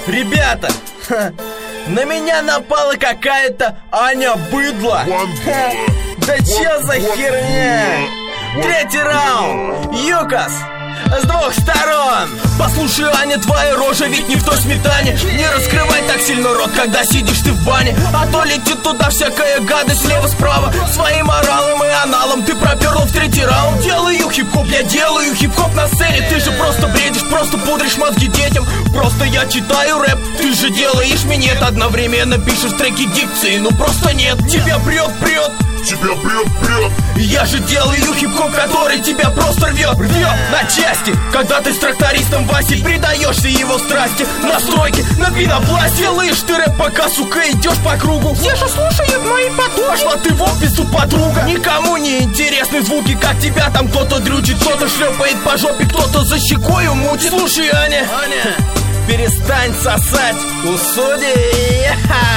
Ребята, на меня напала какая-то Аня Быдло. Да чё за херня? Третий раунд. Юкос с двух сторон. Послушай, Аня, твоя рожа ведь не в той сметане. Не раскрывай так сильно рот, когда сидишь ты в бане. А то летит туда всякая гадость слева-справа. Своим оралом и аналом ты проперла в третий раунд. Делаю хип-хоп, я делаю хип-хоп на сцене. Ты же просто бредишь, просто пудришь мозги детям. Просто я читаю рэп, ты же делаешь минет. Одновременно пишешь треки дикции, ну просто нет. Тебя прет. Тебя прет. Я же делаю хип-хоп, который тебя просто рвет на части. Когда ты с трактористом Васей предаешься его страсти. Настройки на пенопласте. Делаешь ты рэп, пока, сука, идешь по кругу. Все же слушают мои потоки. Пошла ты в опису, подруга. Никому не интересны звуки, как тебя там кто-то дрючит, кто-то шлепает по жопе, кто-то за щекою мутит. Слушай, Аня, перестань сосать у судей.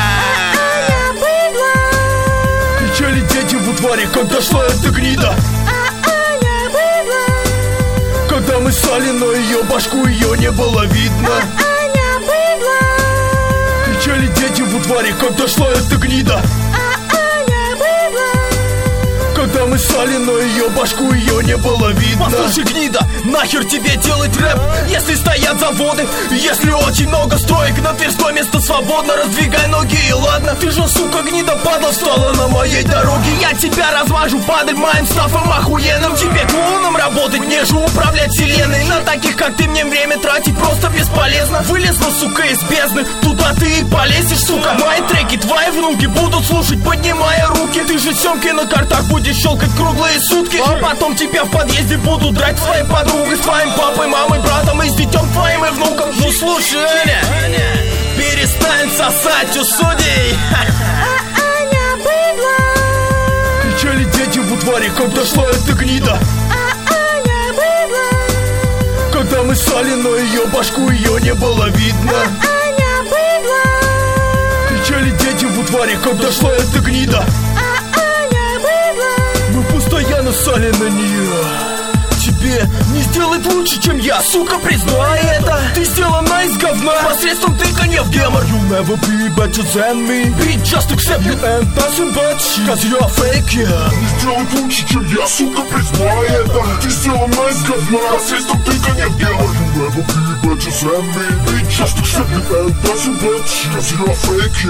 Кричали дети в утваре, когда шла эта гнида. Аня Быдло. Когда мы ссали на ее башку, ее не было видно. Аня Быдло. Кричали дети в утваре, когда шла эта гнида. Аня Быдло. Когда мы ссали на ее башку, ее не было видно. Послушай, гнида, нахер тебе делать рэп, если стоят заводы, если очень много строек, на Тверской место свободно. Раздвигай ноги и ладно. Ты же, сука, гнида, падла, встала на моей дороге. Я тебя размажу, падаль, моим стафом охуенным. Тебе клоуном работать, мне же управлять вселенной. На таких, как ты, мне время тратить просто бесполезно. Вылезла, сука, из бездны, туда ты и полезешь, сука. Мои треки твои внуки будут слушать, поднимая руки. Ты же сёмкой на картах будешь щелкать круглые сутки. А потом тебя в подъезде будут драть своей подругой, с твоим папой, мамой, братом и с детем твоим и внуком. Ну слушай, Аня, перестань сосать у судей. Аня Быдло. Кричали дети в утваре, когда шла эта гнида. Аня Быдло. Когда мы ссали на ее башку, ее не было видно. Аня Быдло. Кричали дети в утваре, когда шла эта гнида. Аня Быдло. Мы постоянно ссали на нее. Тебе не сделать лучше, чем я, сука, признай это. Ты сделана из говна посредством тыканья в гемор. You'll never be better than me. Be just accept you and nothing but shit. Cause you're fake, yeah. Не сделать лучше, чем я, сука, признай это. Ты сделана из говна посредством тыканья в гемор. You'll never be better than me. Be just accept you and nothing but shit. Cause you're fake,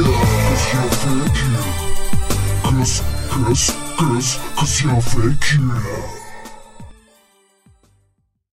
yeah. Cause you're fake, yeah. Cause you're fake, yeah.